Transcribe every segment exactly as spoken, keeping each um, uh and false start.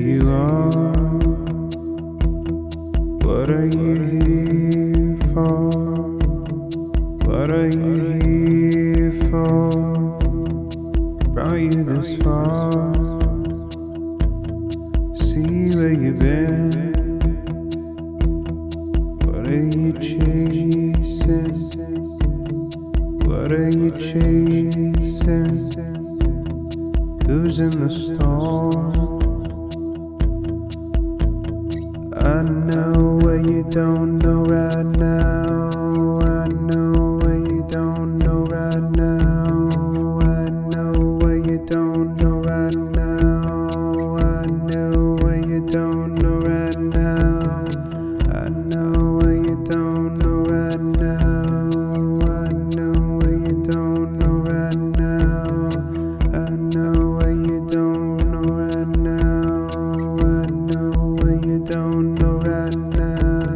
you are. What are you here for? What are you here for? Brought you this far. See where you've been. What are you chasing? What are you chasing? Who's in the storm? I know what you don't know right now. I know what you don't know right now. I know what you don't know right now. I know what you don't know right now. I know what you don't know right now. I know what you don't know right now. I know what you don't know right now. I know what you don't know right now.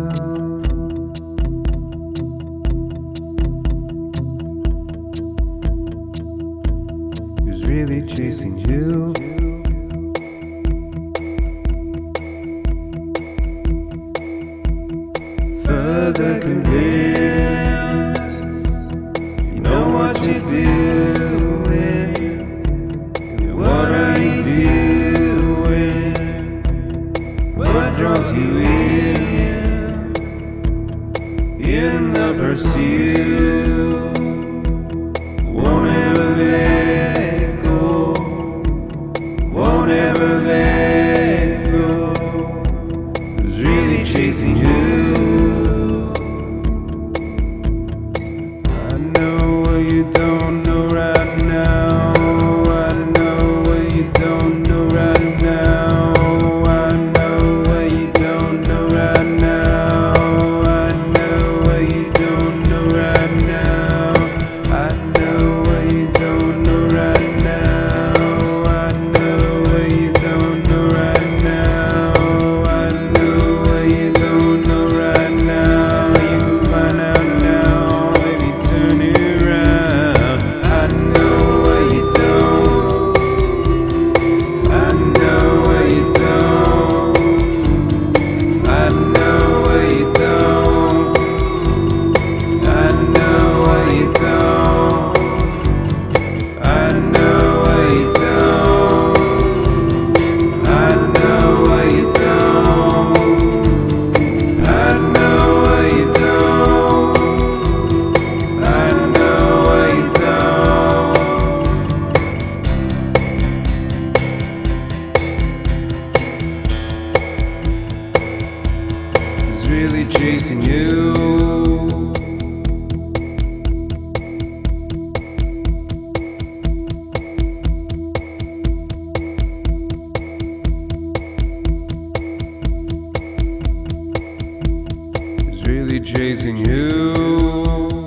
Who's really chasing you? Further convinced, you know what you're doing. What are you doing? What draws you in? In the pursuit, won't ever let go. Won't ever let go. Who's really chasing you? I know what you don't know right now. I know what you don't know right now. I know what you don't know right now. I know what you don't know right now. I know what you don't know right now. I know what you don't know right now. I know what you don't know right now. You can find out now, baby, turn it around. I know what you don't. I know what you don't. I know what you don't. I know what you don't. I know what you don't. I know what you don't. I know what you don't. I know what you don't. Who's really chasing you? Who's really chasing you?